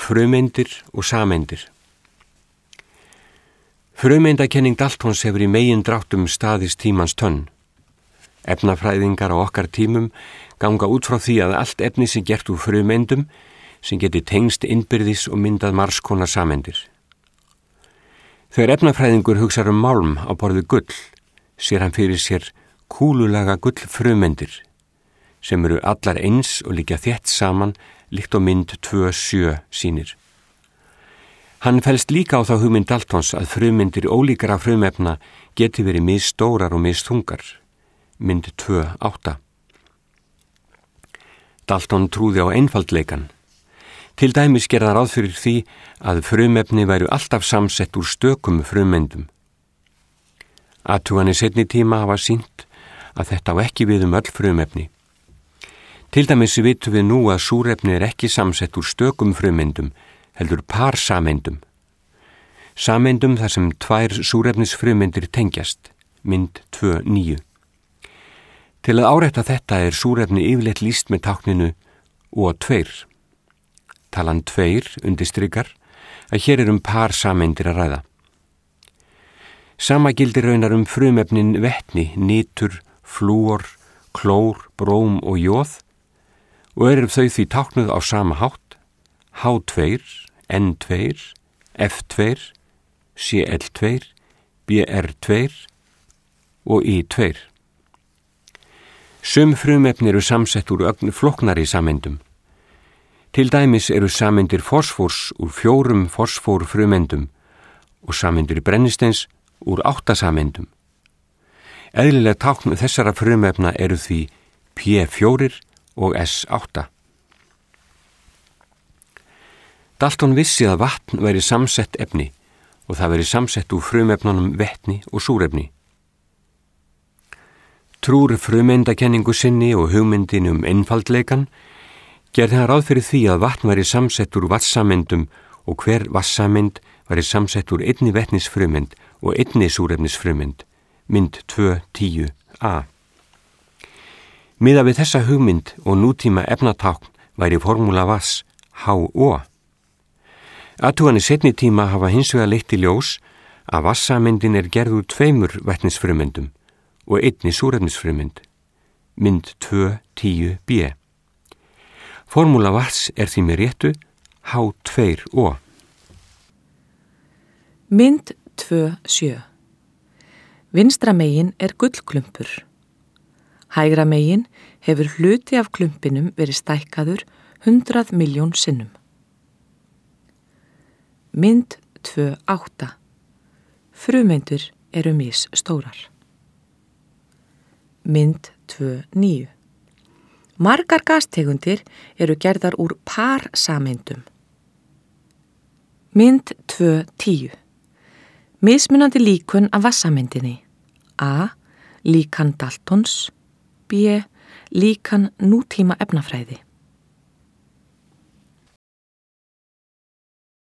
frumeindir og sameindir. Frumeindakenning Daltons hefur í megindráttum staðist tímans tönn. Efnafræðingar á okkar tímum ganga út frá því að allt efni sé gert úr frumeindum sem geti tengst innbyrðis og myndað margs konar sameindir. Þegar efnafræðingur hugsar málm á borði gull, sér hann fyrir sér kúlulaga gullfrumeindir sem eru allar eins og liggja þétt saman líkt og mynd 2.7 sýnir. Hann fellst líka á þá hugmynd Daltons að frumeindir ólíkara frumefna geti verið misstórar og missþungar, mynd 2.8. Dalton trúði á einfaldleikan. Til dæmis gerði hann ráð fyrir því að frumefni væru alltaf samsett úr stökum frumeindum. Athuganir seinni tíma hafa sýnt að þetta á ekki við öll frumefni. Til dæmis vitum við nú að súrefni ekki samsett úr stökum frumeindum, heldur parsameindum. Sameindum þar sem 2 súrefnisfrumeindir tengjast, mynd 2.9. Til að árétta þetta súrefni yfirleitt lýst með tákninu O2. Talan 2 undirstrikar að hér parsameindir að ræða. Sama gildir raunar frumefnin vetni, nitur, flúor, klór, bróm og jóð og þau því táknuð á sama hátt, H2, N2, F2, Cl2, Br2 og I2. Sum frumefni samsett úr flóknari sameindum. Til dæmis sameindir fosfórs úr 4 fosfórfrumeindum og sameindir brennisteins úr 8 sameindum. Eðlileg tákn þessara frumefna því P4 og S8. Dalton vissi að vatn væri samsett efni og það væri samsett úr frumefnunum vetni og súrefni. Trúr frumeindakenningu sinni og hugmyndin einfaldleikan gerði hann ráð fyrir því að vatn væri samsett úr vatnssameindum og hver vatnssameind væri samsett úr einni vetnisfrumeind og einni súrefnisfrumeind, mynd 2.10a. Miðað við þessa hugmynd og nútíma efnatákn væri formúla vatns HO. Athuganir seinni tíma hafa hins vegar leitt í ljós að vatnssameindin gerð úr 2 vetnisfrumeindum og einni súrefnisfrumeind, mynd 2.10b. Formúla vatns því með réttu H2O. Mynd 2.7. Vinstra megin gullklumpur. Hægra megin hefur hluti af klumpinum verið stækkaður 100 milljón sinnum. Mynd 2.8. Frumeindir misstórar. Mynd 2.9. Margar gastegundir gerðar úr parsameindum. Mynd 2.10. Mismunandi líkun af vatnssameindinni. A. Líkan Daltons. B. Líkan nútíma efnafræði.